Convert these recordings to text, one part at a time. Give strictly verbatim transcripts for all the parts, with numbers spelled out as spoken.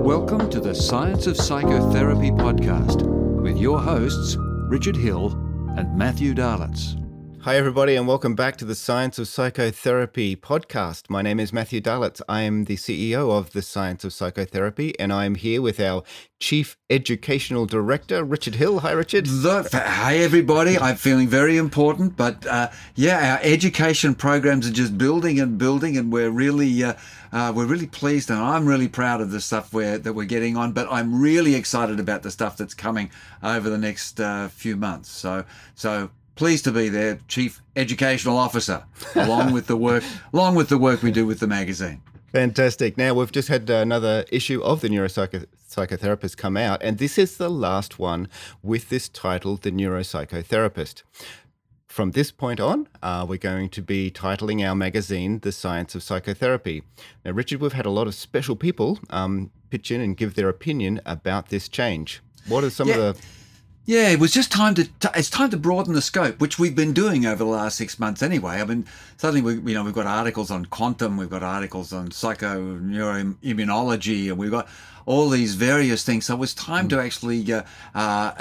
Welcome to the Science of Psychotherapy podcast with your hosts, Richard Hill and Matthew Darlitz. Hi, everybody, and welcome back to the Science of Psychotherapy podcast. My name is Matthew Darlitz. I am the C E O of the Science of Psychotherapy, and I am here with our Chief Educational Director, Richard Hill. Hi, Richard. The, hi, everybody. I'm feeling very important, but uh, yeah, our education programs are just building and building, and we're really uh, uh, we're really pleased, and I'm really proud of the stuff we're, that we're getting on. But I'm really excited about the stuff that's coming over the next uh, few months. So, so. Pleased to be there, Chief Educational Officer, along with the work, along with the work we do with the magazine. Fantastic. Now, we've just had another issue of the Neuropsychotherapist come out, and this is the last one with this title, The Neuropsychotherapist. From this point on, uh, we're going to be titling our magazine The Science of Psychotherapy. Now, Richard, we've had a lot of special people um, pitch in and give their opinion about this change. What are some yeah. of the... Yeah, it was just time to. T- it's time to broaden the scope, which we've been doing over the last six months anyway. I mean, suddenly we, you know, we've got articles on quantum, we've got articles on psychoneuroimmunology, and we've got all these various things. So it was time mm. to actually uh, uh,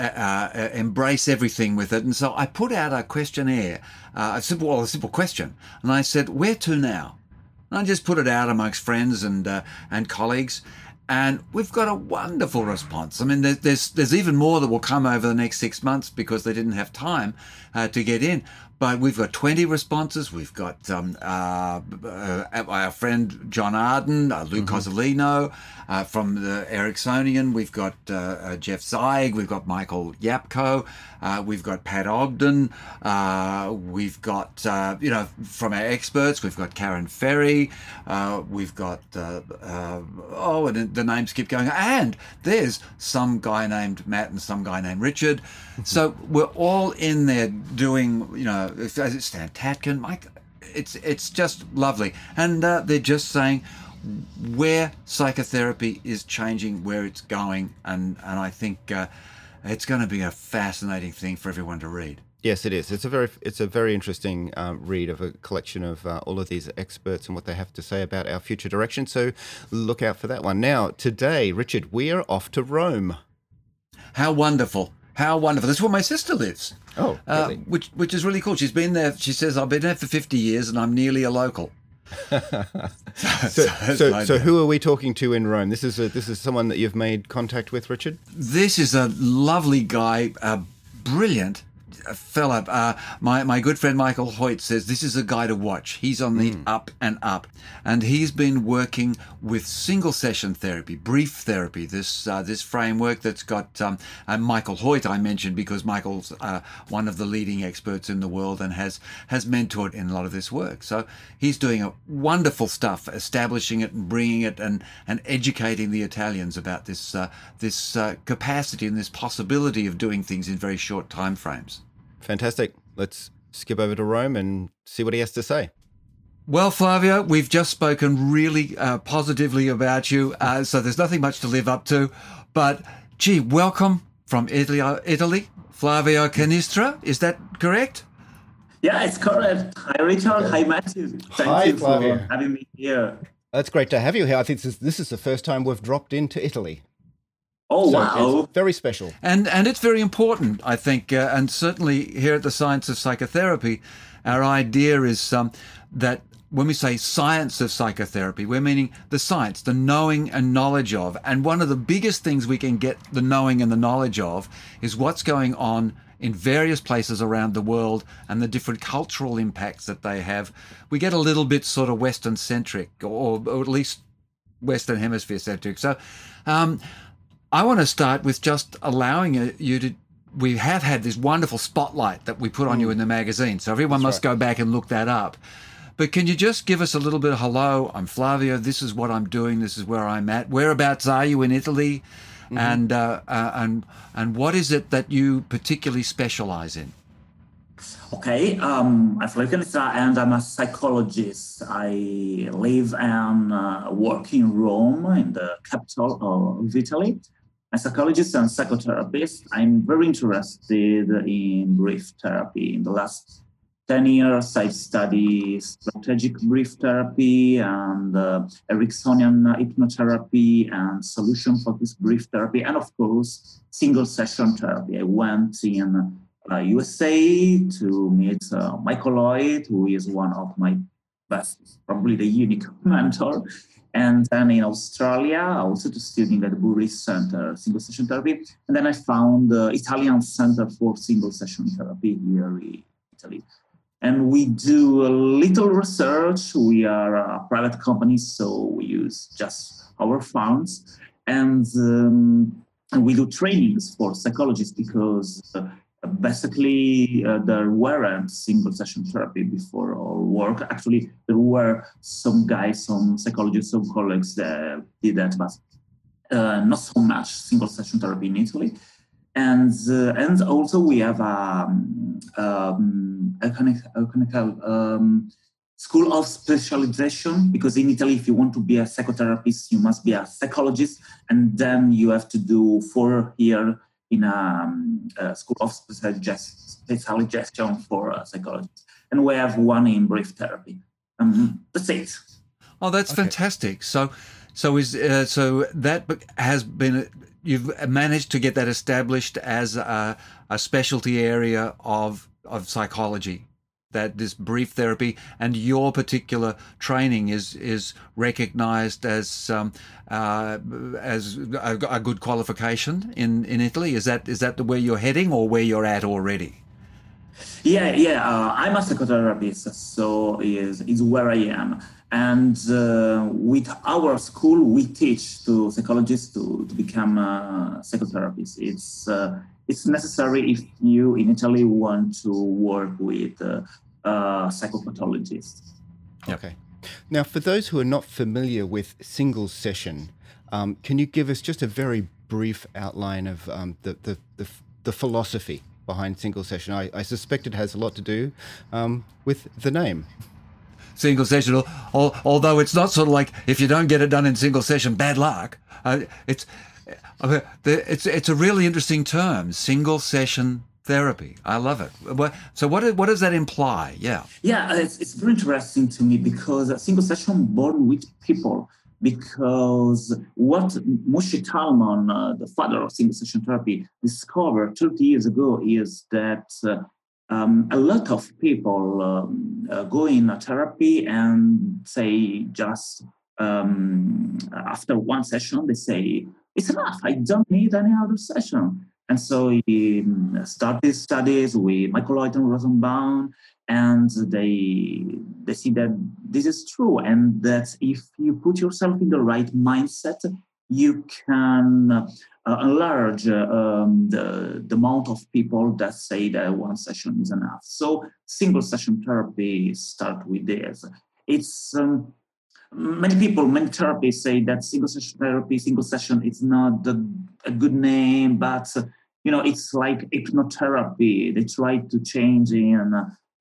uh, embrace everything with it. And so I put out a questionnaire, uh, a simple, well, a simple question, and I said, "Where to now?" And I just put it out amongst friends and uh, and colleagues. And we've got a wonderful response. I mean, there's there's even more that will come over the next six months because they didn't have time uh, to get in. But we've got twenty responses. We've got um, uh, uh, our friend John Arden, uh, Lou mm-hmm. Cozolino uh, from the Ericksonian. We've got uh, uh, Jeff Zeig. We've got Michael Yapko. Uh, we've got Pat Ogden. Uh, we've got, uh, you know, from our experts, we've got Karen Ferry. Uh, we've got, uh, uh, oh, and the names keep going. And there's some guy named Matt and some guy named Richard. So we're all in there doing, you know, Stan Tatkin, Mike. It's it's just lovely, and uh, they're just saying where psychotherapy is changing, where it's going, and and I think uh, it's going to be a fascinating thing for everyone to read. Yes, it is. It's a very it's a very interesting uh, read of a collection of uh, all of these experts and what they have to say about our future direction. So look out for that one. Now, today, Richard, we are off to Rome. How wonderful. How wonderful. That's where my sister lives. Oh, really? uh, which which is really cool. She's been there, she says, I've been there for fifty years and I'm nearly a local. so, so, so, so who are we talking to in Rome? This is a, this is someone that you've made contact with, Richard? This is a lovely guy, a brilliant fella. Uh, my, my good friend Michael Hoyt says this is a guy to watch. He's on the mm. up and up. And he's been working with single session therapy, brief therapy, this uh, this framework that's got um, and Michael Hoyt I mentioned because Michael's uh, one of the leading experts in the world and has has mentored in a lot of this work. So he's doing a wonderful stuff, establishing it and bringing it and, and educating the Italians about this uh, this uh, capacity and this possibility of doing things in very short time frames. Fantastic. Let's skip over to Rome and see what he has to say. Well, Flavio, we've just spoken really uh, positively about you, uh, so there's nothing much to live up to. But, gee, welcome from Italy, Italy, Flavio Canistra. Is that correct? Yeah, it's correct. Hi, Richard. Hi, Matthew. Thank Hi, you Flavio. for having me here. That's great to have you here. I think this is, this is the first time we've dropped into Italy. Oh, so wow. It's very special. And and it's very important, I think, uh, and certainly here at the Science of Psychotherapy, our idea is um, that when we say science of psychotherapy, we're meaning the science, the knowing and knowledge of. And one of the biggest things we can get the knowing and the knowledge of is what's going on in various places around the world and the different cultural impacts that they have. We get a little bit sort of Western-centric, or, or at least Western Hemisphere-centric. So um, I want to start with just allowing you to, we have had this wonderful spotlight that we put on mm. you in the magazine. So everyone That's must right. go back and look that up. But can you just give us a little bit of hello? I'm Flavio. This is what I'm doing. This is where I'm at. Whereabouts are you in Italy? Mm-hmm. And uh, uh, and and what is it that you particularly specialize in? Okay, um, I'm Flavio Canistra and I'm a psychologist. I live and uh, work in Rome, in the capital of Italy. I'm a psychologist and psychotherapist. I'm very interested in brief therapy. In the last ten years, I studied strategic brief therapy and uh, Ericksonian hypnotherapy and solution-focused brief therapy, and of course, single-session therapy. I went in uh, U S A to meet uh, Michael Lloyd, who is one of my best, probably the unique mentor. And then in Australia, also to studying at the Buris Center, single session therapy. And then I found the Italian Center for Single Session Therapy here in Italy. And we do a little research. We are a private company, so we use just our funds. And, um, and we do trainings for psychologists because uh, basically, uh, there weren't single session therapy before our work. Actually, there were some guys, some psychologists, some colleagues that did that, but uh, not so much single session therapy in Italy. And uh, and also we have um, um, a kind of, a kind of um, school of specialization, because in Italy, if you want to be a psychotherapist, you must be a psychologist, and then you have to do four years in a, um, a school of specialization for uh, psychologists. And we have one in brief therapy. Um, that's it. Oh, that's Okay. fantastic. So, so is uh, so that has been, you've managed to get that established as a, a specialty area of of psychology, that this brief therapy, and your particular training is is recognised as um, uh, as a, a good qualification in, in Italy. Is that is that the where you're heading, or where you're at already? Yeah, yeah. Uh, I'm a psychotherapist, so is is where I am. And uh, with our school, we teach to psychologists to, to become uh, psychotherapists. It's uh, it's necessary if you in Italy want to work with uh, uh, psychopathologists. Yep. Okay. Now, for those who are not familiar with single session, um, can you give us just a very brief outline of um, the, the, the, the philosophy behind single session? I, I suspect it has a lot to do um, with the name. Single session, al- although it's not sort of like if you don't get it done in single session, bad luck. Uh, it's uh, it's it's a really interesting term, single session therapy. I love it. What- So what what does that imply? Yeah. Yeah, it's, it's very interesting to me because a single session born with people. Because what Moshe Talman, uh, the father of single session therapy, discovered thirty years ago is that uh, um, a lot of people um, uh, go in a therapy and say just um, after one session, they say, it's enough, I don't need any other session. And so he um, started studies with Michael Lloyd and Rosenbaum, and they they see that this is true, and that if you put yourself in the right mindset, you can uh, enlarge uh, um, the, the amount of people that say that one session is enough. So single session therapy start with this. It's um, many people, many therapists say that single session therapy, single session, it's not the, a good name, but uh, you know, it's like hypnotherapy. They try to change in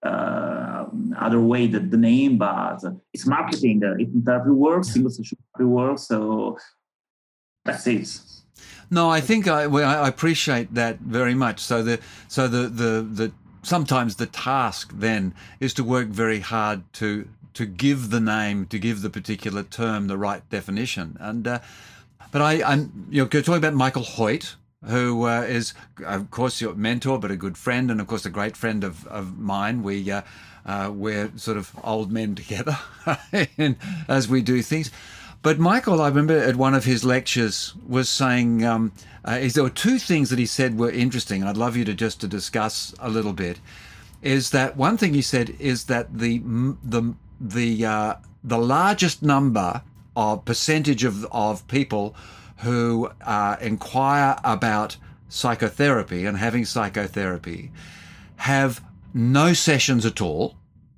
uh, other way that the name, but it's marketing. Uh, hypnotherapy works, single session therapy works, so that's it. No, I think I well, I appreciate that very much. So the so the the the sometimes the task then is to work very hard to to give the name, to give the particular term the right definition. And uh, but I I'm you know talking about Michael Hoyt, who uh, is, of course, your mentor, but a good friend, and of course a great friend of, of mine. We uh, uh, we're sort of old men together and, as we do things. But Michael, I remember at one of his lectures was saying um, uh, is there were two things that he said were interesting. I'd love you to just to discuss a little bit. Is that one thing he said is that the the the uh, the largest number of percentage of of people who uh, inquire about psychotherapy and having psychotherapy have no sessions at all.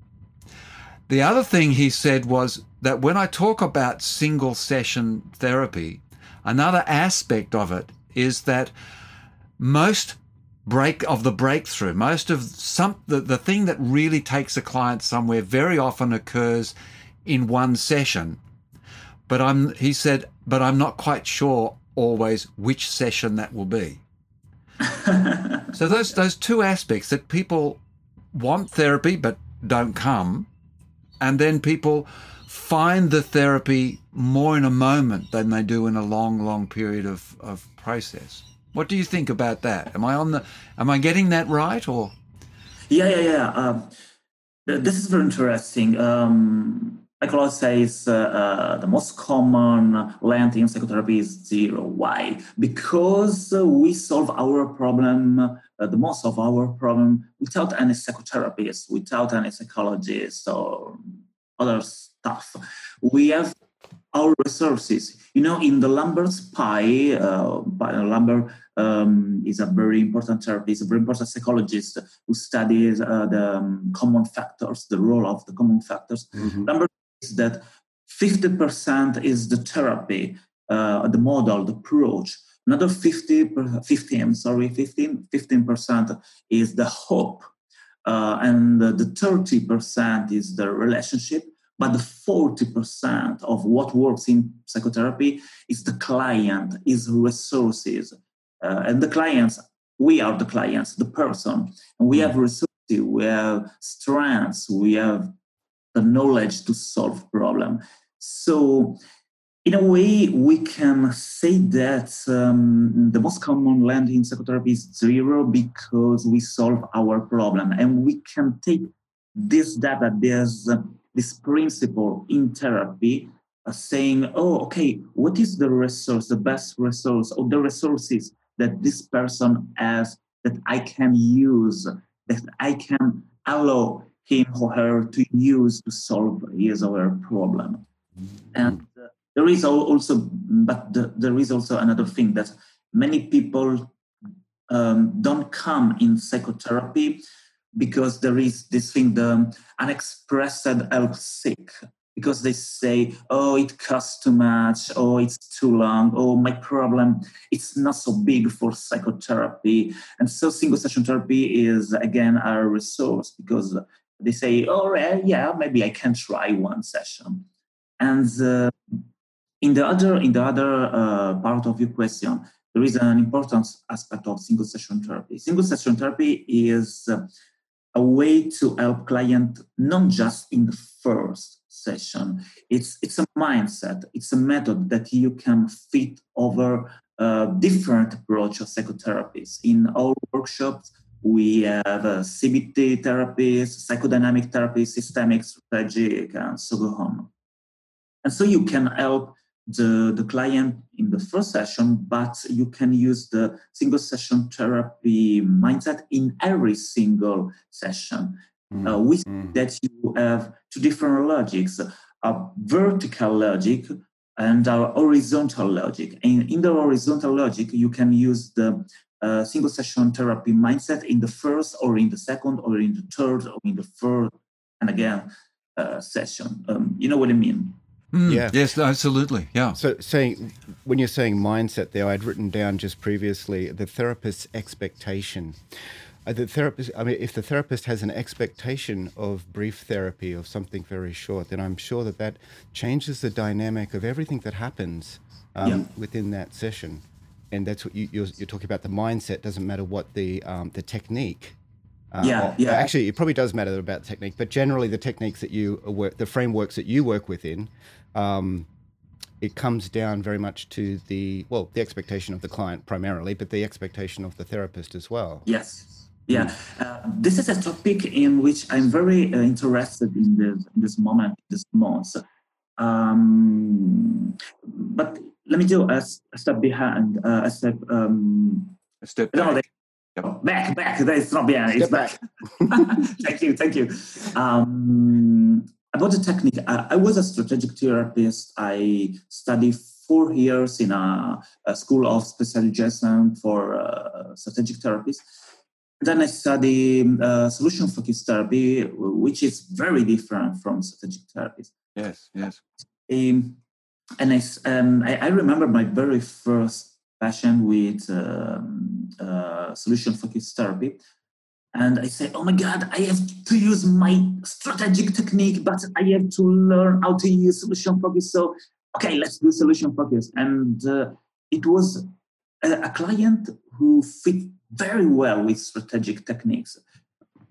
The other thing he said was that when I talk about single session therapy, another aspect of it is that most break of the breakthrough, most of some the, the thing that really takes a client somewhere very often occurs in one session. But I'm, he said, but I'm not quite sure always which session that will be. So those those two aspects that people want therapy but don't come, and then people find the therapy more in a moment than they do in a long, long period of, of process. What do you think about that? Am I on the? Am I getting that right? Or yeah, yeah, yeah. Um, this is very interesting. Um, Psychology says uh, uh, the most common length in psychotherapy is zero. Why? Because uh, we solve our problem, uh, the most of our problem, without any psychotherapist, without any psychologist or other stuff. We have our resources. You know, in the Lambert's pie, uh, Lambert um, is a very important therapist, a very important psychologist who studies uh, the um, common factors, the role of the common factors. Mm-hmm. Lambert is that fifty percent is the therapy, uh, the model, the approach. Another fifty, fifteen, sorry, fifteen, fifteen percent is the hope. Uh, and the thirty percent is the relationship. But the forty percent of what works in psychotherapy is the client, is resources. Uh, and the clients, we are the clients, the person. And we have resources, we have strengths, we have the knowledge to solve problem. So in a way, we can say that um, the most common length in psychotherapy is zero because we solve our problem. And we can take this data, there's uh, this principle in therapy uh, saying, oh, okay, what is the resource, the best resource, or the resources that this person has that I can use, that I can allow him or her to use to solve his or her problem. Mm-hmm. And uh, there is also, but the, there is also another thing that many people um, don't come in psychotherapy because there is this thing, the unexpressed help seek, because they say, oh, it costs too much, oh, it's too long, oh, my problem, it's not so big for psychotherapy. And so single session therapy is, again, our resource because they say, oh, yeah, maybe I can try one session. And uh, in the other, in the other uh, part of your question, there is an important aspect of single session therapy. Single session therapy is uh, a way to help client not just in the first session. It's it's a mindset. It's a method that you can fit over uh, different approach of psychotherapies. In our workshops, we have a C B T therapies, psychodynamic therapy, systemic, strategic, and so on. And so you can help the, the client in the first session, but you can use the single session therapy mindset in every single session. Mm. Uh, we see mm. that you have two different logics, a vertical logic and a horizontal logic. And in the horizontal logic, you can use the uh, single session therapy mindset in the first or in the second or in the third or in the third, and again, uh, session. Um, you know what I mean? Mm, yeah. Yes, absolutely. Yeah. So saying, when you're saying mindset there, I'd written down just previously the therapist's expectation. Uh, the therapist, I mean, if the therapist has an expectation of brief therapy, of something very short, then I'm sure that that changes the dynamic of everything that happens um, yeah. within that session. And that's what you, you're, you're talking about. The mindset doesn't matter what the um, the technique. Uh, yeah, or, yeah. Actually, it probably does matter about technique, but generally the techniques that you work, the frameworks that you work within, um, it comes down very much to the, well, the expectation of the client primarily, but the expectation of the therapist as well. Yes. Yeah. Uh, this is a topic in which I'm very uh, interested in this, in this moment, this month. Um, but let me do a, a step behind, uh, a step, um, a step back. No, Yep. Back, back. It's not behind. It's back. back. Thank you, thank you. Um, about the technique, I, I was a strategic therapist. I studied four years in a, a school of specialization for uh, strategic therapies. Then I studied uh, solution-focused therapy, which is very different from strategic therapies. Yes, yes. Um, and I, um, I, I remember my very first passion with um, uh, solution-focused therapy. And I say, oh my God, I have to use my strategic technique, but I have to learn how to use solution-focused. So, okay, let's do solution-focused. And uh, it was a, a client who fit very well with strategic techniques.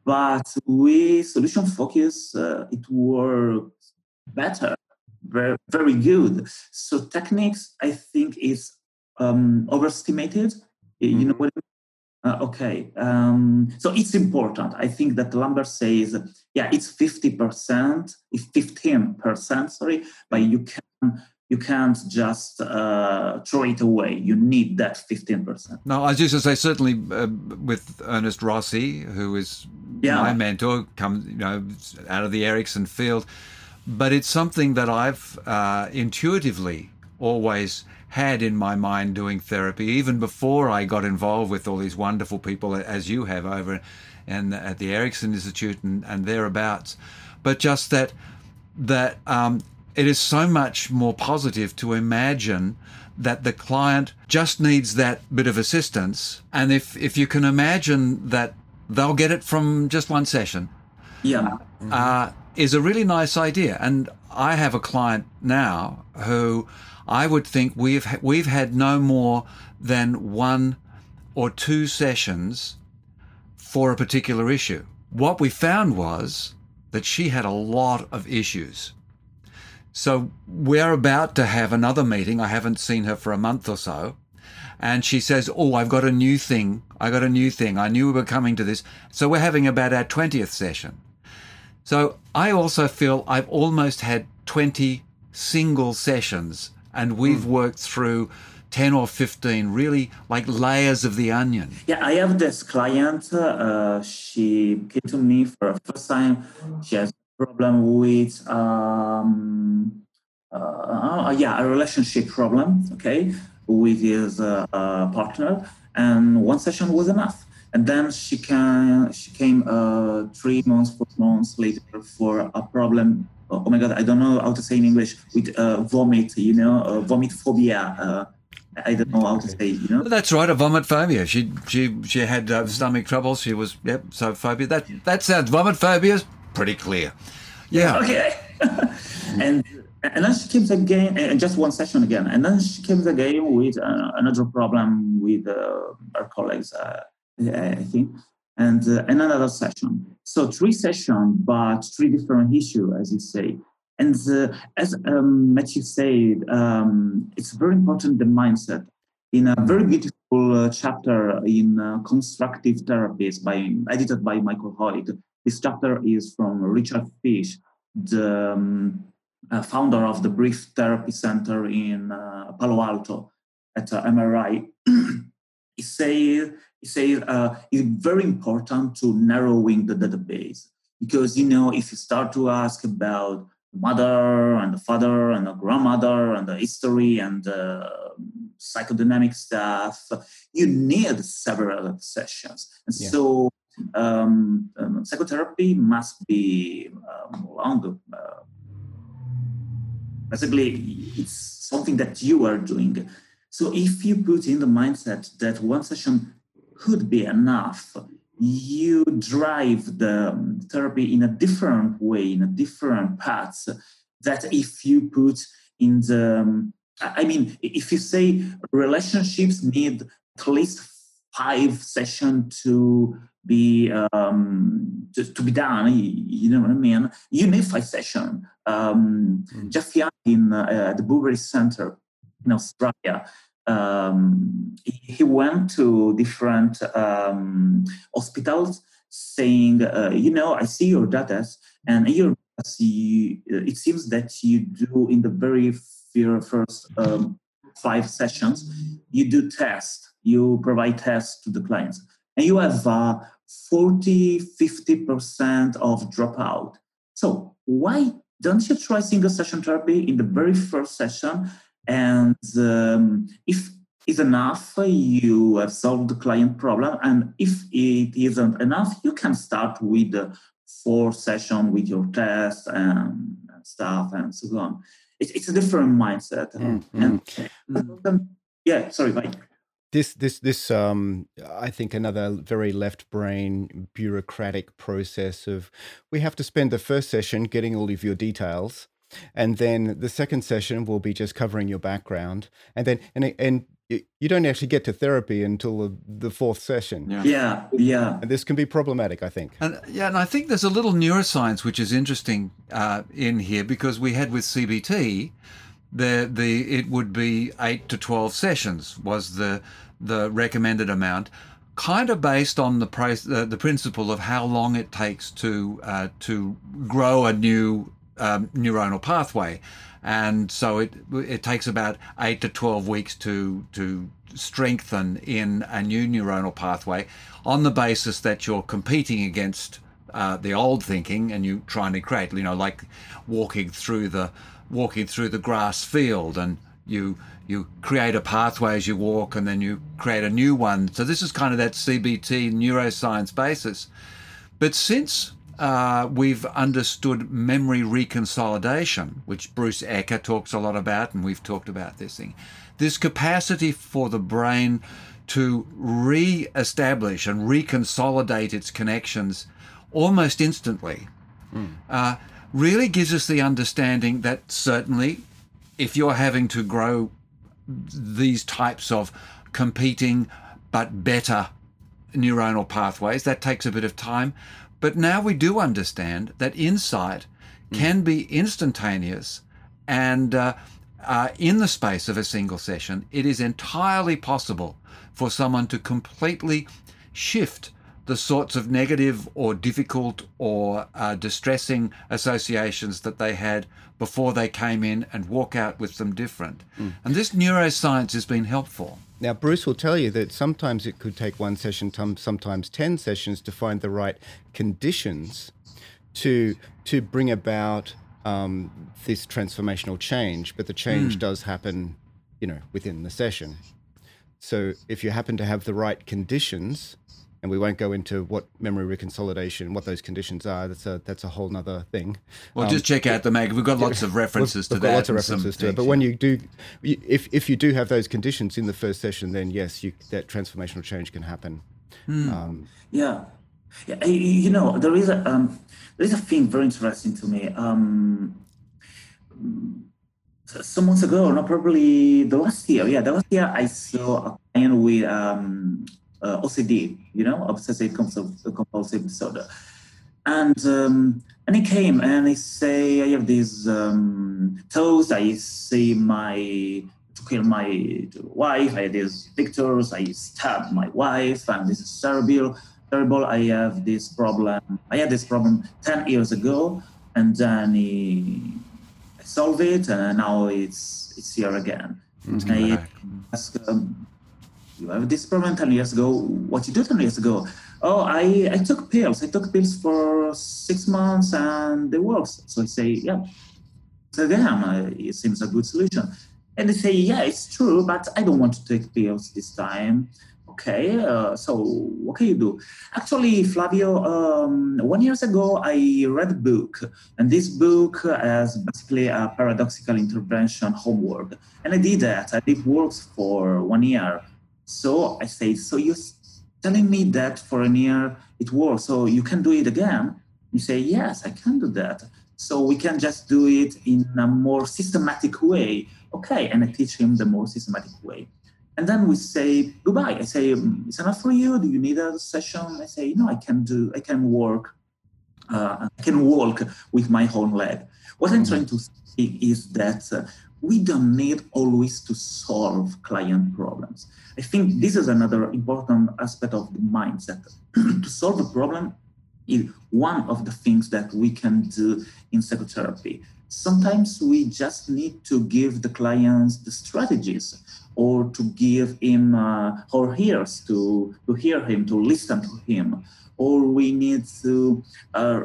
but with solution focus, uh, it works better, very, very good. So techniques, I think, is um, overestimated. You mm-hmm. know what I mean? Uh, okay, um, so it's important. I think that Lambert says, yeah, it's fifty percent, it's fifteen percent, sorry, but you can you can't just uh, throw it away. You need that fifteen percent. No, I was just going to say, certainly uh, with Ernest Rossi, who is yeah. my mentor, comes you know out of the Ericsson field, but it's something that I've uh, intuitively always had in my mind doing therapy, even before I got involved with all these wonderful people, as you have over and at the Ericsson Institute and, and thereabouts. But just that that um, it is so much more positive to imagine that the client just needs that bit of assistance. And if, if you can imagine that they'll get it from just one session, yeah, uh, is a really nice idea. And I have a client now who I would think we've we've had no more than one or two sessions for a particular issue. What we found was that she had a lot of issues. So we're about to have another meeting. I haven't seen her for a month or so. And she says, oh, I've got a new thing. I got a new thing. I knew we were coming to this. So we're having about our twentieth session. So I also feel I've almost had twenty single sessions, and we've worked through ten or fifteen, really like layers of the onion. Yeah, I have this client. Uh, she came to me for the first time. She has a problem with, um, uh, yeah, a relationship problem, okay, with his uh, uh, partner. And one session was enough. And then she, can, she came uh, three months, four months later for a problem. Oh my God, I don't know how to say in English, with uh, vomit, you know, uh, vomit phobia. Uh, I don't know how to say, you know. That's right, a vomit phobia. She she she had uh, stomach troubles. She was, yep, so phobia. That that sounds, vomit phobia is pretty clear. Yeah. Okay. and and then she came again, and just one session again. And then she came again with uh, another problem with uh, our colleagues, uh, I think. And, uh, and another session. So three sessions, but three different issues, as you say. And uh, as um, Matthew said, um, it's very important, the mindset. In a very beautiful uh, chapter in uh, Constructive Therapies, by, edited by Michael Hoyt. This chapter is from Richard Fish, the um, uh, founder of the Brief Therapy Center in uh, Palo Alto at uh, M R I. He says, He says uh, it's very important to narrowing the database, because, you know, if you start to ask about the mother and the father and the grandmother and the history and the psychodynamic stuff, you need several sessions. And yeah. so um, um, psychotherapy must be um, long. Uh, basically, it's something that you are doing. So if you put in the mindset that one session could be enough, you drive the therapy in a different way, in a different path, that if you put in the, I mean, if you say relationships need at least five sessions to be um, to, to be done, you know what I mean? You need five sessions. Um, mm. Jeff Young in uh, the Bouverie Center in Australia, Um, he went to different um, hospitals saying, uh, you know, I see your data, and your see, it seems that you do in the very first um, five sessions, you do tests, you provide tests to the clients, and you have uh, forty, fifty percent of dropout. So why don't you try single session therapy in the very first session? And um, if it's enough, you have solved the client problem. And if it isn't enough, you can start with the four session with your tests and stuff and so on. It, it's a different mindset. Mm-hmm. And, and yeah, sorry, Mike. This, this, this. Um, I think another very left brain bureaucratic process of, we have to spend the first session getting all of your details. And then the second session will be just covering your background. And then, and, and you, you don't actually get to therapy until the, the fourth session. Yeah. Yeah, yeah. And this can be problematic, I think. And yeah, and I think there's a little neuroscience which is interesting uh, in here, because we had with C B T, the the it would be eight to twelve sessions was the the recommended amount, kind of based on the price, uh, the principle of how long it takes to uh, to grow a new um, neuronal pathway. And so it it takes about eight to twelve weeks to to strengthen in a new neuronal pathway, on the basis that you're competing against uh, the old thinking, and you trying to create, you know, like walking through the walking through the grass field, and you you create a pathway as you walk, and then you create a new one. So this is kind of that C B T neuroscience basis. But since Uh, we've understood memory reconsolidation, which Bruce Ecker talks a lot about, and we've talked about this thing. This capacity for the brain to re-establish and reconsolidate its connections almost instantly mm. uh, really gives us the understanding that certainly if you're having to grow these types of competing but better neuronal pathways, that takes a bit of time. But now we do understand that insight can be instantaneous, and uh, uh, in the space of a single session, it is entirely possible for someone to completely shift the sorts of negative or difficult or uh, distressing associations that they had before they came in, and walk out with them different. Mm. And this neuroscience has been helpful. Now, Bruce will tell you that sometimes it could take one session, sometimes ten sessions to find the right conditions to to bring about um, this transformational change. But the change mm. does happen, you know, within the session. So if you happen to have the right conditions, and we won't go into what memory reconsolidation, what those conditions are, that's a that's a whole nother thing. Well, um, just check out the mag. We've got lots of references we've, to we've that. Lots of references to it. But when you do, if if you do have those conditions in the first session, then yes, you, that transformational change can happen. Hmm. Um, yeah, yeah. You know, there is a um, there is a thing very interesting to me. Um, some months ago, not probably the last year. Yeah, the last year I saw a client with um, uh, O C D. You know, obsessive compulsive disorder. And um, and he came and he say, I have these um, toes. I see my to kill my wife. I have these pictures. I stabbed my wife, and this is terrible. Terrible. I have this problem. I had this problem ten years ago, and then he I solved it, and now it's it's here again. Mm-hmm. And I ask, um, you have this problem ten years ago. What you do ten years ago? Oh, I, I took pills. I took pills for six months and they worked. So I say, yeah. So again, uh, it seems a good solution. And they say, yeah, it's true, but I don't want to take pills this time. Okay, uh, so what can you do? Actually, Flavio, um, one years ago, I read a book. And this book has basically a paradoxical intervention homework. And I did that. I did works for one year. So I say, so you telling me that for a year it works, so you can do it again? You say, yes, I can do that. So we can just do it in a more systematic way. Okay, and I teach him the more systematic way. And then we say goodbye. I say, it's enough for you? Do you need a session? I say, no, I can do, I can work, uh, I can walk with my own leg. What I'm trying to say is that uh, we don't need always to solve client problems. I think this is another important aspect of the mindset. To solve a problem is one of the things that we can do in psychotherapy. Sometimes we just need to give the clients the strategies, or to give him uh, our ears to, to hear him, to listen to him. Or we need to uh,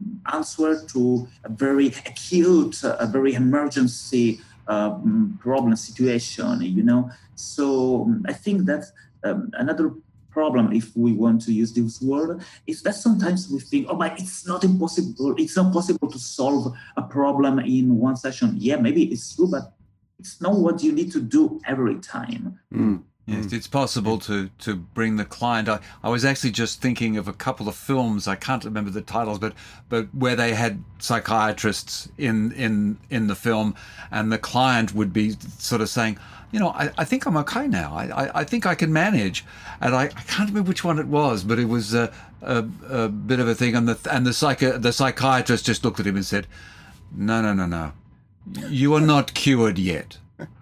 answer to a very acute, a very emergency Um, problem situation, you know. So um, I think that um, another problem, if we want to use this word, is that sometimes we think, oh, but it's not impossible. It's not possible to solve a problem in one session. Yeah, maybe it's true, but it's not what you need to do every time. Mm. Yes, it's possible to, to bring the client. I, I was actually just thinking of a couple of films. I can't remember the titles, but but where they had psychiatrists in in, in the film, and the client would be sort of saying, you know, I, I think I'm okay now. I, I, I think I can manage. And I, I can't remember which one it was, but it was a, a, a bit of a thing. And the and the psychi- the psychiatrist just looked at him and said, no, no, no, no. You are not cured yet.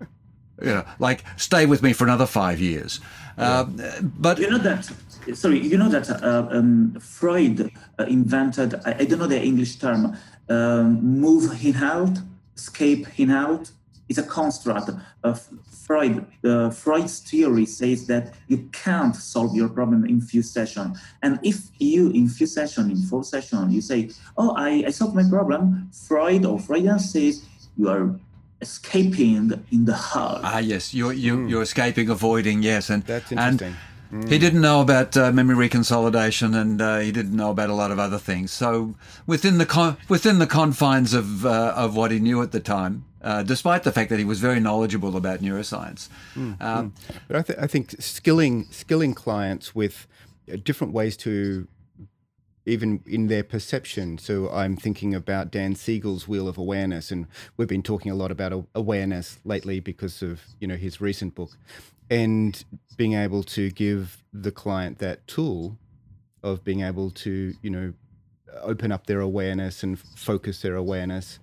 You know, like, stay with me for another five years. Uh, but you know that, sorry, you know that uh, um, Freud uh, invented, I, I don't know the English term, um, move in out, escape in out. It's a construct of Freud. Uh, Freud's theory says that you can't solve your problem in few sessions. And if you, in few sessions, in four sessions, you say, oh, I, I solved my problem, Freud or Freudian says you are escaping in the heart. Ah, yes, you're you, mm. you're escaping, avoiding, yes, and that's interesting. And mm. he didn't know about uh, memory reconsolidation, and uh, he didn't know about a lot of other things. So within the con- within the confines of uh, of what he knew at the time, uh, despite the fact that he was very knowledgeable about neuroscience, mm. Um, mm. but I, th- I think skilling skilling clients with different ways to, even in their perception. So I'm thinking about Dan Siegel's Wheel of Awareness, and we've been talking a lot about awareness lately because of, you know, his recent book, and being able to give the client that tool of being able to, you know, open up their awareness and focus their awareness.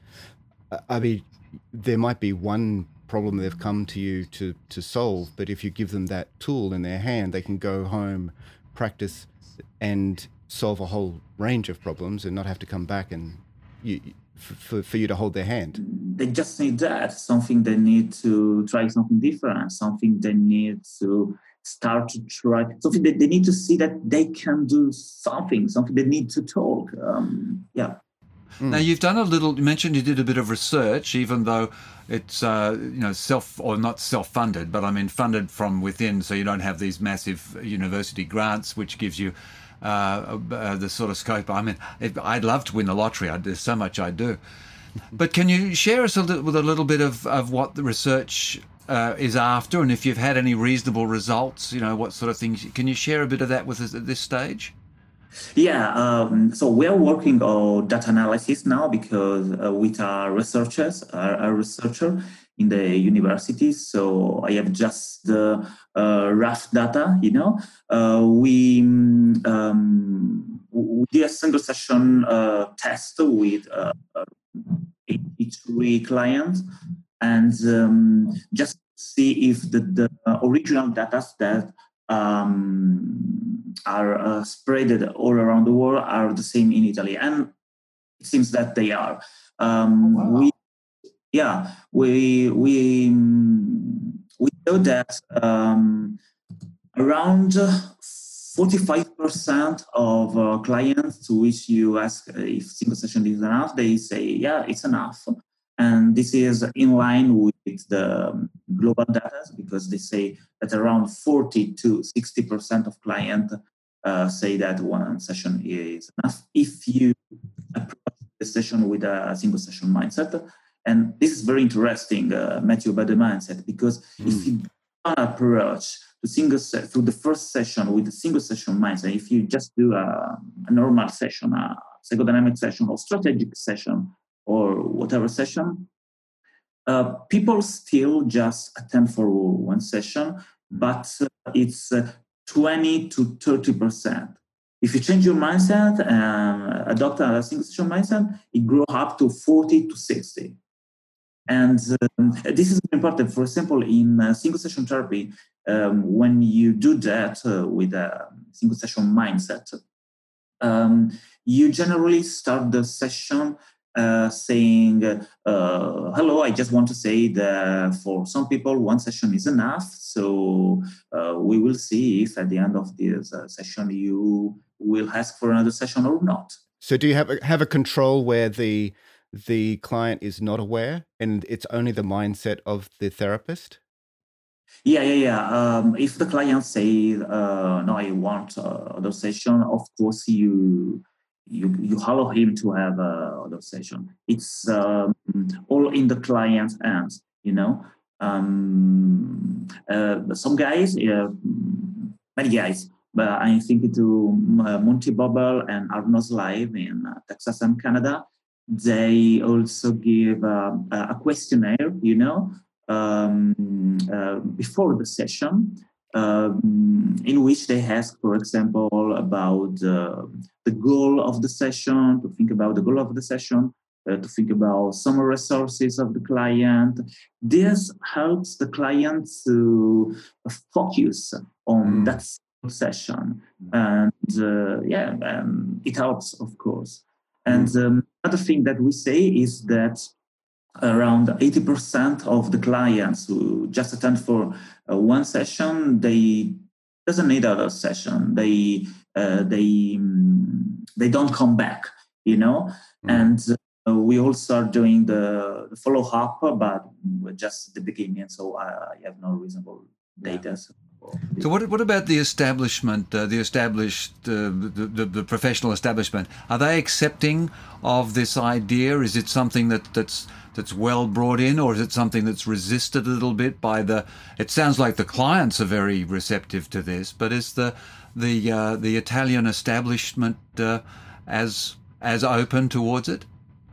I mean, there might be one problem they've come to you to, to solve, but if you give them that tool in their hand, they can go home, practice, and solve a whole range of problems and not have to come back and you, for, for you to hold their hand. They just need that, something they need to try something different, something they need to start to try, something that they need to see that they can do something, something they need to talk. Um, yeah. Now, you've done a little, you mentioned you did a bit of research, even though it's, uh, you know, self, or not self-funded, but I mean funded from within, so you don't have these massive university grants, which gives you Uh, uh, the sort of scope. I mean, if, I'd love to win the lottery. I, there's so much I do. But can you share us a little, with a little bit of, of what the research uh, is after, and if you've had any reasonable results, you know, what sort of things? Can you share a bit of that with us at this stage? Yeah, um, so we're working on data analysis now because uh, with our researchers, our, our researcher in the universities. So I have just the uh, rough data, you know. Uh, we, um, we did a single session uh, test with uh, eighty-three clients, and um, just see if the, the original data that um, are uh, spread all around the world are the same in Italy, and it seems that they are. Um, wow. We, yeah, we we we know that um, around forty-five percent of uh, clients to which you ask if single session is enough, they say yeah, it's enough. And this is in line with the global data because they say that around forty to sixty percent of clients uh, say that one session is enough if you approach the session with a single session mindset. And this is very interesting, uh, Matthew, about the mindset, because mm. if you don't approach the single se- through the first session with a single session mindset, if you just do a, a normal session, a psychodynamic session or strategic session, or whatever session, uh, people still just attend for one session, but uh, it's uh, twenty to thirty percent. If you change your mindset and adopt a single session mindset, it grows up to forty to sixty. And um, this is important. For example, in uh, single session therapy, um, when you do that uh, with a single session mindset, um, you generally start the session Uh, saying, uh, hello, I just want to say that for some people, one session is enough. So uh, we will see if at the end of this uh, session, you will ask for another session or not. So do you have a, have a control where the the client is not aware and it's only the mindset of the therapist? Yeah, yeah, yeah. Um, if the client say, uh, no, I want uh, other session, of course, you... You, you allow him to have a other session. It's um, all in the client's hands, you know. um, uh, some guys, uh, many guys, but I think to uh, Monty Bubble and Arnold's Live in uh, Texas and Canada, they also give uh, a questionnaire, you know, um, uh, before the session, um, in which they ask, for example, about uh, the goal of the session, to think about the goal of the session, uh, to think about some resources of the client. This helps the client to focus on mm. that session. And uh, yeah, um, it helps, of course. And um, another thing that we say is that around eighty percent of the clients who just attend for uh, one session, they doesn't need another session. They uh, they um, they don't come back, you know. Mm. And uh, we also are doing the, the follow up, but we're just at the beginning, so I, I have no reasonable data. Yeah. So. So what what about the establishment, uh, the established, uh, the, the the professional establishment? Are they accepting of this idea? Is it something that, that's that's well brought in, or is it something that's resisted a little bit by the? It sounds like the clients are very receptive to this, but is the the uh, the Italian establishment uh, as as open towards it?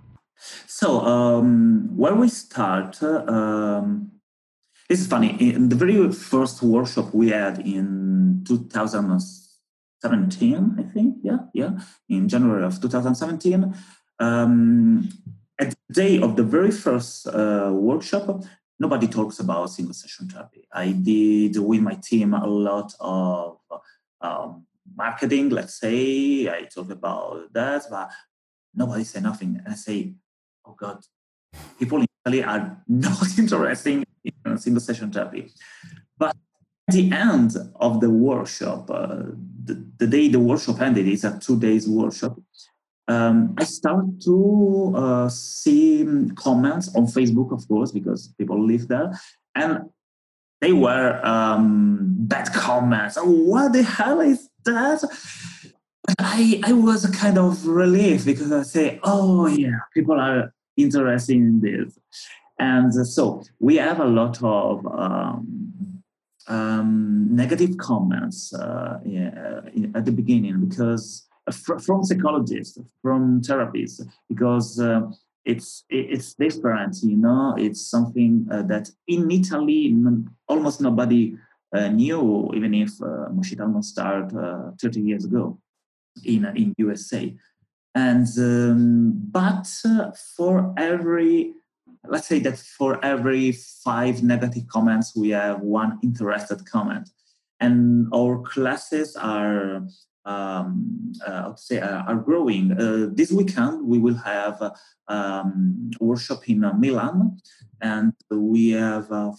So um, where we start. Uh, um, This is funny. In the very first workshop we had in two thousand seventeen, I think, yeah, yeah, in January of two thousand seventeen, um, at the day of the very first uh, workshop, nobody talks about single session therapy. I did with my team a lot of um, marketing, let's say. I talk about that, but nobody said nothing. And I say, oh God, people in Italy are not interested in single session therapy. But at the end of the workshop, uh, the, the day the workshop ended, it's a two days workshop, um, I start to uh, see comments on Facebook, of course, because people live there. And they were um, bad comments. Oh, what the hell is that? I, I was a kind of relief because I say, oh yeah, people are interested in this. And so we have a lot of um, um, negative comments uh, yeah, at the beginning because uh, fr- from psychologists, from therapists, because uh, it's it's different, you know. It's something uh, that in Italy almost nobody uh, knew, even if uh, Moshe Talmon started uh, thirty years ago in in U S A. And um, but uh, for every Let's say that for every five negative comments, we have one interested comment, and our classes are, um, uh, I would say, uh, are growing. Uh, this weekend we will have a um, workshop in uh, Milan, and we have uh,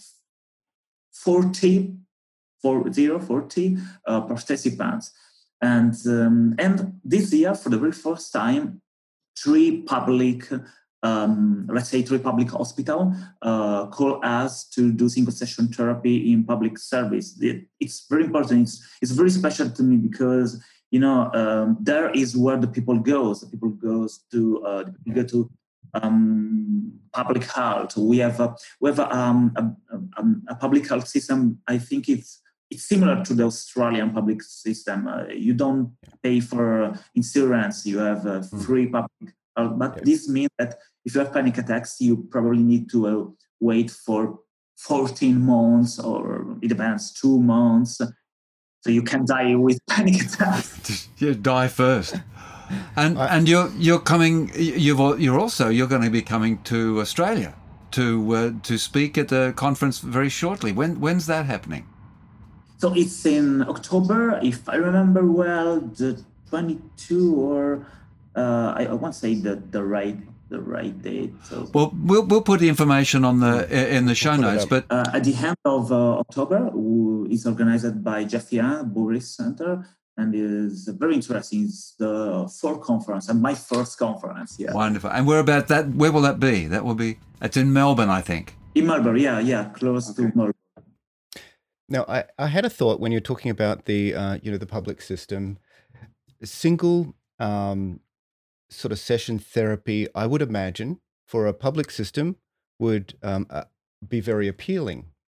forty, forty, forty uh, participants, and um, and this year for the very first time, three public. Um, let's say three public hospital uh, call us to do single session therapy in public service. It, it's very important. It's, it's very special to me because, you know, um, there is where the people goes. The people goes to uh, the people go to um, public health. We have a, we have a, um, a, a, a public health system. I think it's it's similar to the Australian public system. Uh, you don't pay for insurance. You have uh, free public. Uh, but okay. This means that if you have panic attacks, you probably need to uh, wait for fourteen months, or it depends, two months. So you can die with panic attacks. You die first. And I, and you're you're coming. You've you're also you're going to be coming to Australia to uh, to speak at a conference very shortly. When when's that happening? So it's in October, if I remember well, the twenty-two or uh, I, I won't say the the right. the right date. So, well, we'll we'll put the information on the in the show we'll notes. But uh, at the end of uh, October, it's organized by Jeff Young, Boris Center, and is very interesting. It's the fourth conference and my first conference. Yeah, wonderful. And where about that? Where will that be? That will be. It's in Melbourne, I think. In Melbourne, yeah, yeah, close okay. to Melbourne. Now, I, I had a thought when you're talking about the uh, you know the public system, single. Um, sort of session therapy, I would imagine, for a public system would um, uh, be very appealing.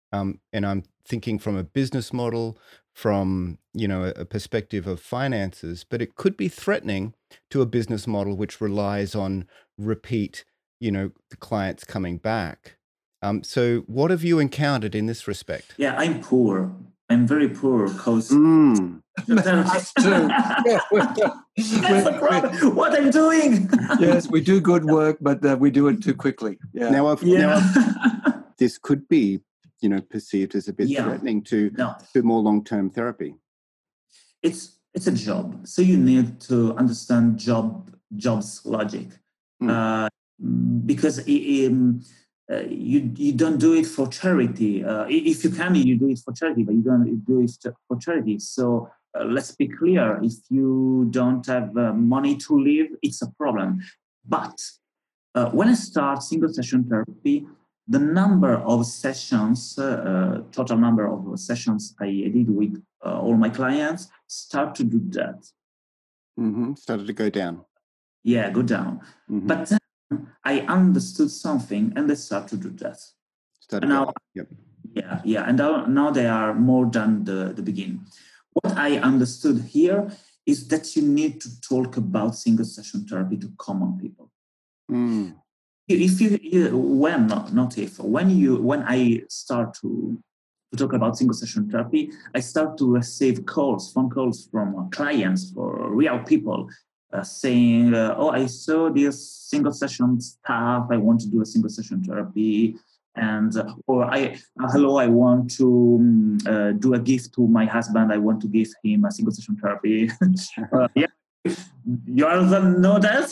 Um, and I'm thinking from a business model, from, you know, a, a perspective of finances, but it could be threatening to a business model which relies on repeat, you know, the clients coming back. Um, so what have you encountered in this respect? Yeah, I'm poor. I'm very poor because Mm. Us too. Yeah, we're- that's the problem. What I'm doing. yes, we do good work, but uh, we do it too quickly. Yeah. Now, I've, now Yeah. I've- this could be, you know, perceived as a bit Yeah. threatening to, No, to more long-term therapy. it's it's a job, so you need to understand job jobs logic, Mm. uh, because it, um, uh, you you don't do it for charity. Uh, i- if you can, you do it for charity, but you don't do it for charity. So uh, let's be clear: if you don't have uh, money to live, it's a problem. But uh, when I start single session therapy, the number of sessions, uh, uh, total number of sessions I did with uh, all my clients, start to do that. Mm-hmm. Started to go down. Yeah, go down. Mhm. But then I understood something, and they start to do that. Started now- going. Yep. Yeah, yeah, and now, now they are more than the, the beginning. What I understood here is that you need to talk about single session therapy to common people. Mm. If you, you when not, not if when you when I start to to talk about single session therapy, I start to receive calls, phone calls from uh, clients or real people uh, saying, uh, "Oh, I saw this single session stuff. I want to do a single session therapy." And uh, or I uh, hello, I want to um, uh, do a gift to my husband. I want to give him a single session therapy. uh, yeah, you all know that.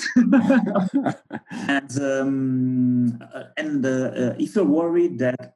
and um, uh, and uh, uh, if you're worried that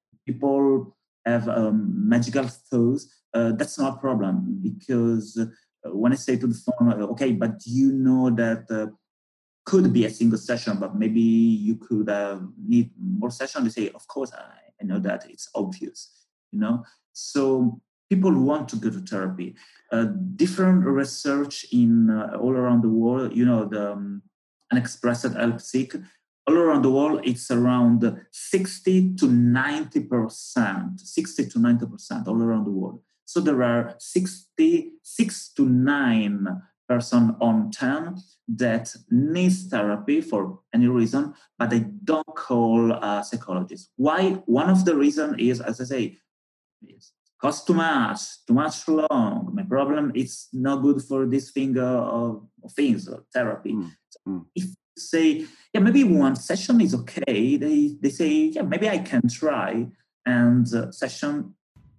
people have um, magical thoughts, uh, that's not a problem, because uh, when I say to the phone, uh, okay, but you know that uh, could be a single session, but maybe you could uh, need more sessions. They say, of course, I, I know that, it's obvious, you know. So people want to go to therapy. Uh, different research in uh, all around the world, you know, the um, unexpressed help seek, all around the world, it's around sixty to ninety percent, sixty to ninety percent all around the world. So there are sixty-six to nine person on ten that needs therapy for any reason, but they don't call a psychologist. Why? One of the reasons is, as I say, it costs too much, too much long. My problem is not good for this thing of, of things, of therapy. Mm. Mm. If you say, yeah, maybe one session is okay, they, they say, yeah, maybe I can try, and uh, session.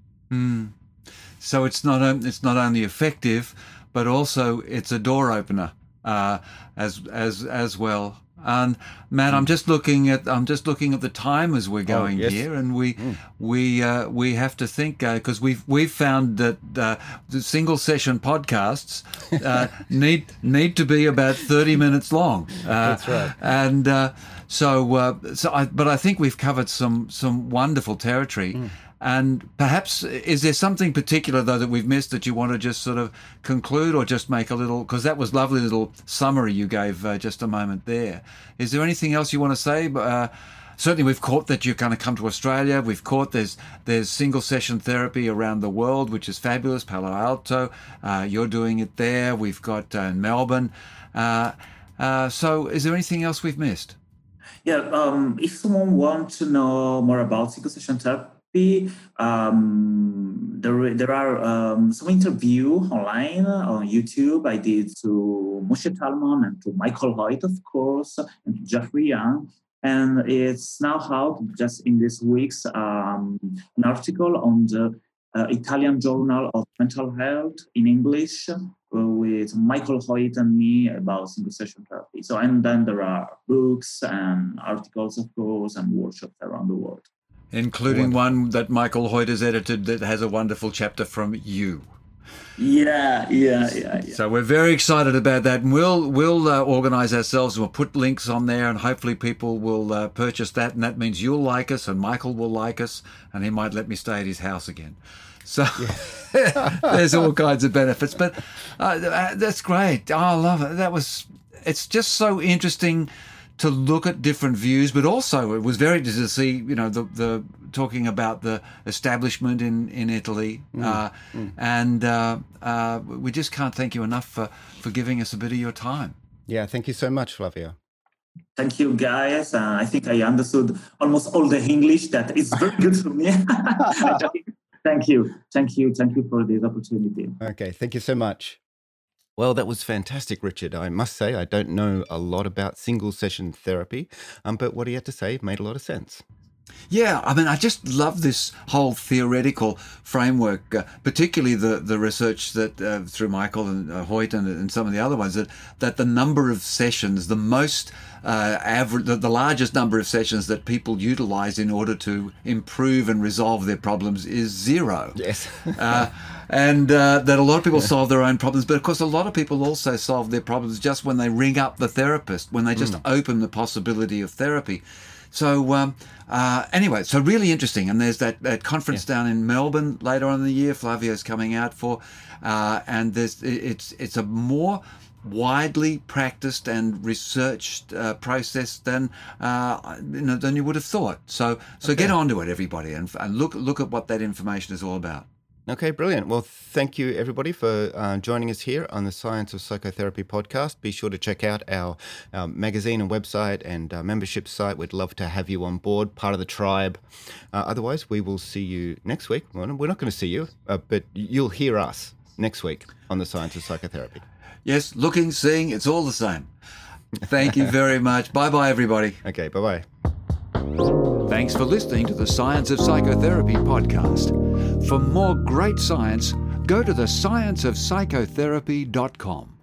Mm. So it's not um, it's not only effective, but also it's a door opener uh, as as as well. And Matt, I'm just looking at I'm just looking at the time as we're going yes. here, and we Mm. we uh, we have to think because uh, we've we've found that uh, the single session podcasts uh, need need to be about thirty minutes long. Uh, That's right. And uh, so uh, so I, but I think we've covered some some wonderful territory. Mm. And perhaps, is there something particular, though, that we've missed that you want to just sort of conclude or just make a little, because that was lovely little summary you gave uh, just a moment there. Is there anything else you want to say? Uh, certainly we've caught that you're going to come to Australia. We've caught there's there's single session therapy around the world, which is fabulous. Palo Alto, uh, you're doing it there. We've got uh, Melbourne. Uh, uh, so is there anything else we've missed? Yeah, um, if someone wants to know more about single session therapy, Um, there, there are um, some interview online on YouTube I did to Moshe Talmon and to Michael Hoyt, of course, and to Jeffrey Young. And it's now out just in these weeks, um, an article on the uh, Italian Journal of Mental Health in English uh, with Michael Hoyt and me about single session therapy. So, and then there are books and articles, of course, and workshops around the world. Including one that Michael Hoyt has edited that has a wonderful chapter from you. Yeah, yeah, yeah, yeah. So we're very excited about that, and we'll we'll uh, organise ourselves. We'll put links on there, and hopefully people will uh, purchase that, and that means you'll like us, and Michael will like us, and he might let me stay at his house again. So yeah. There's all kinds of benefits, but uh, that's great. Oh, I love it. That was. It's just so interesting to look at different views, but also it was very interesting to see, you know, the, the talking about the establishment in, in Italy. Mm. Uh, mm. And uh, uh, we just can't thank you enough for, for giving us a bit of your time. Yeah, thank you so much, Flavio. Thank you, guys. Uh, I think I understood almost all the English. That is very good for me. Thank you. Thank you. Thank you for this opportunity. Okay, thank you so much. Well, that was fantastic, Richard. I must say, I don't know a lot about single session therapy, um, but what he had to say made a lot of sense. Yeah, I mean, I just love this whole theoretical framework, uh, particularly the, the research that uh, through Michael and uh, Hoyt and, and some of the other ones, that, that the number of sessions, the most uh, average, the, the largest number of sessions that people utilize in order to improve and resolve their problems is zero. Yes. uh, and uh, that a lot of people solve their own problems, but of course a lot of people also solve their problems just when they ring up the therapist, when they just mm. open the possibility of therapy. So um, uh, anyway, so really interesting. And there's that, that conference yeah. down in Melbourne later on in the year, Flavio's coming out for, uh, and there's it's it's a more widely practiced and researched uh, process than uh, you know than you would have thought. So so okay. get onto it, everybody, and, and look look at what that information is all about. Okay, brilliant. Well, thank you, everybody, for uh, joining us here on the Science of Psychotherapy podcast. Be sure to check out our, our magazine and website and uh, membership site. We'd love to have you on board, part of the tribe. Uh, otherwise, we will see you next week. Well, we're not going to see you, uh, but you'll hear us next week on the Science of Psychotherapy. Yes, looking, seeing, it's all the same. Thank you very much. Bye-bye, everybody. Okay, bye-bye. Thanks for listening to the Science of Psychotherapy podcast. For more great science, go to the science of psychotherapy dot com.